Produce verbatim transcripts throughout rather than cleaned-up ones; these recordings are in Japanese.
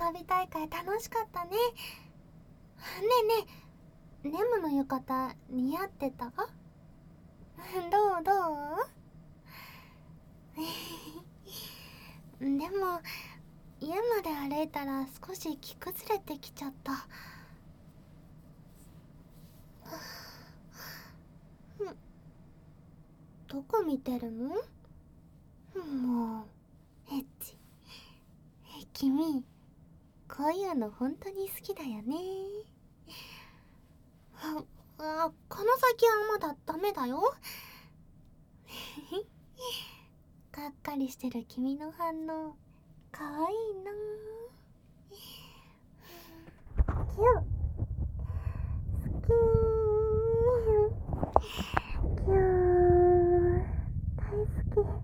花火大会楽しかったね。ねえねえ、ネムの浴衣似合ってた？どうどう？でも家まで歩いたら少し着崩れてきちゃった。どこ見てるの？もうエッチ。君こういうの本当に好きだよね。ああ、この先はまだダメだよ。がっかりしてる君の反応かわいいな。キュー好きー。キュー大好き。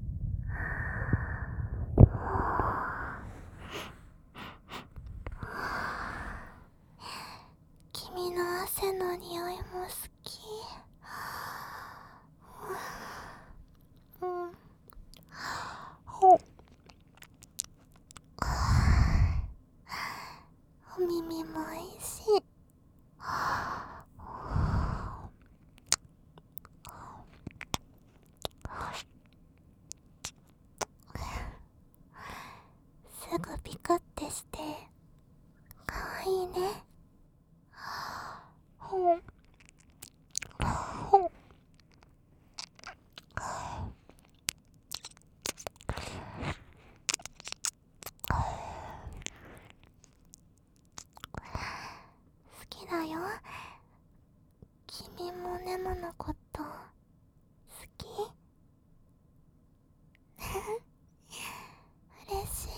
君の汗の匂いも好き。うん。お耳もおいしい。すぐピクってしてかわいいね。ほんほん。好きだよ。君もネモのこと好き？嬉しい。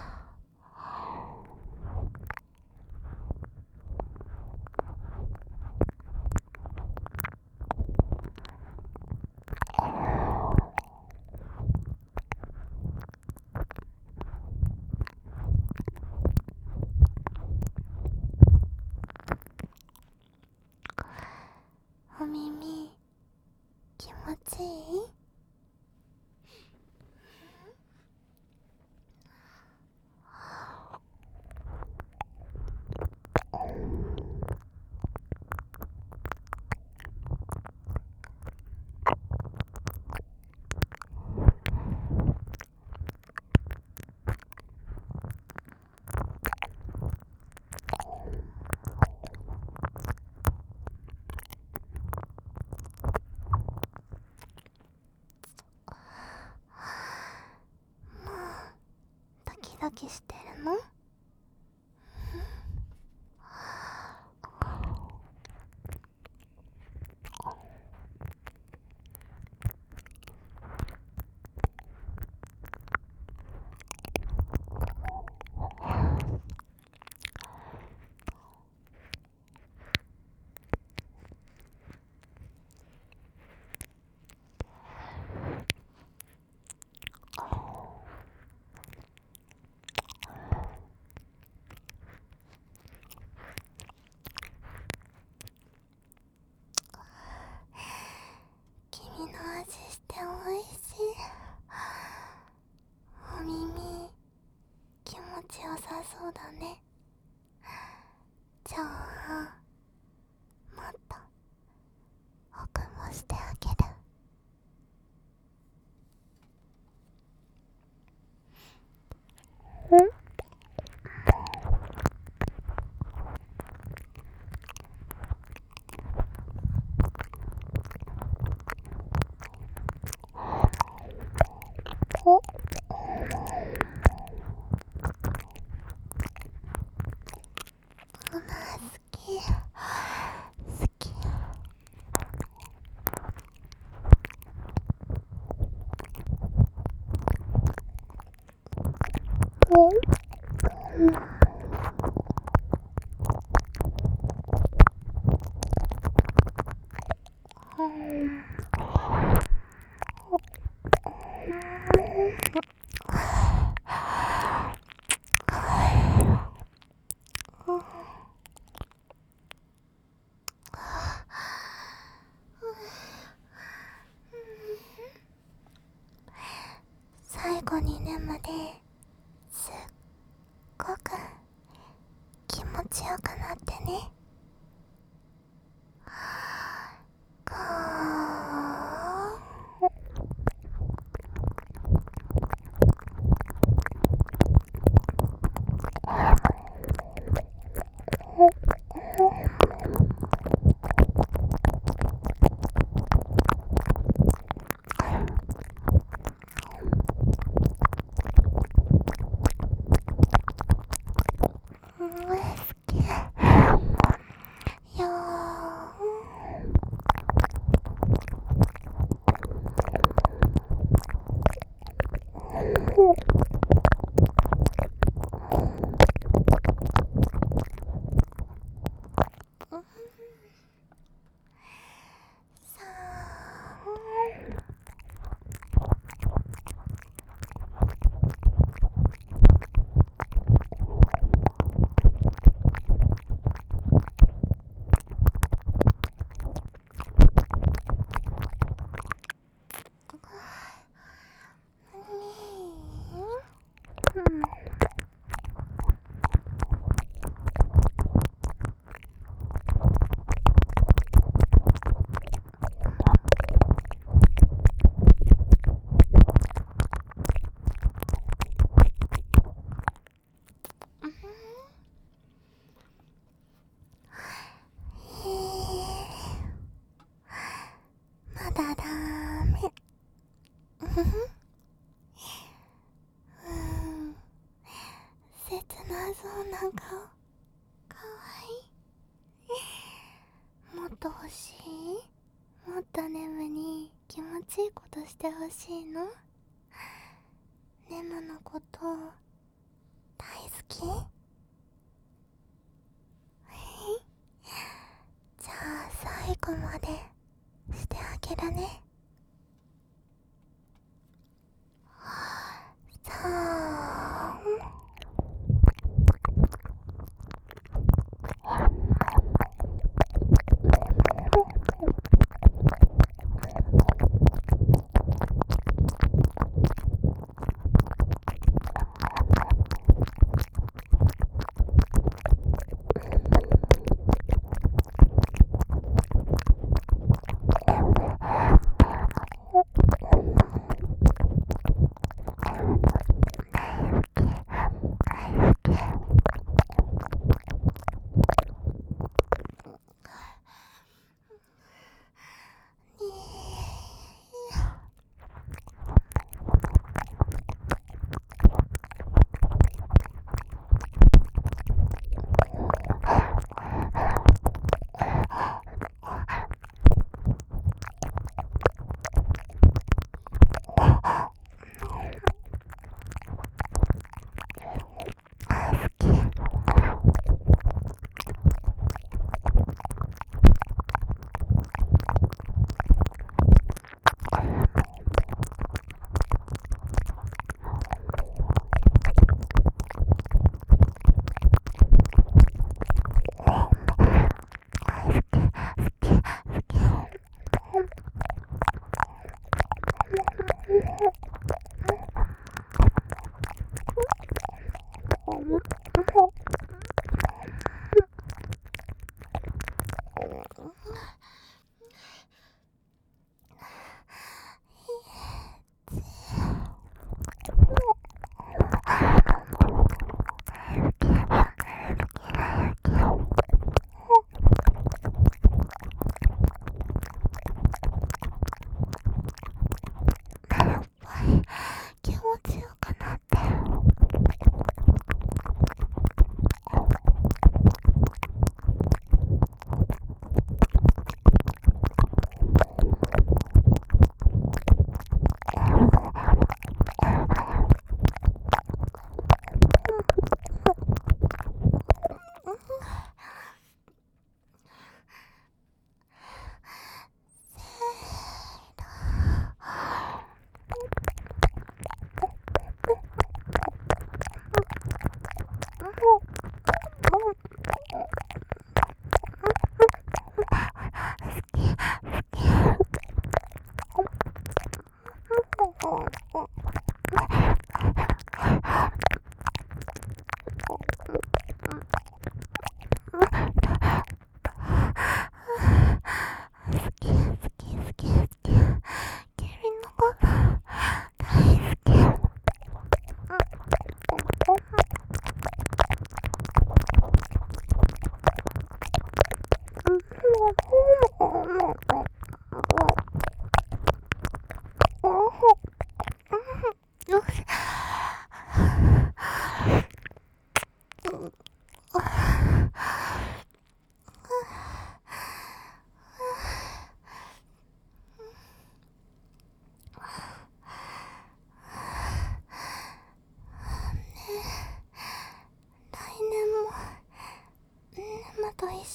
お耳気持ちいい？もうドキドキしてるの？君の味しておいしい。お耳気持ちよさそうだね。じゃあもっと奥もしてあげる。ん？おママ好き好き。お最後に眠ですっごくくなってね。かー好きよさまだダメ。うふふうん切なそうな顔かわいい。もっと欲しい？もっとネムに気持ちいいことしてほしいの？ネムのこと大好き？じゃあ最後までしてあげるね。さあ気持ちよくなってる。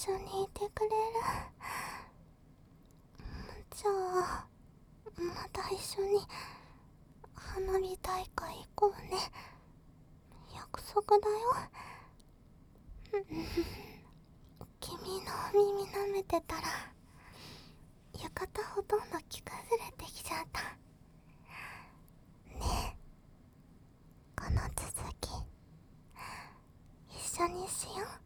緒にいてくれる？じゃあまた一緒に花火大会行こうね。約束だよ。君のお耳舐めてたら浴衣ほとんど着崩れてきちゃった。ねえ、この続き一緒にしよう。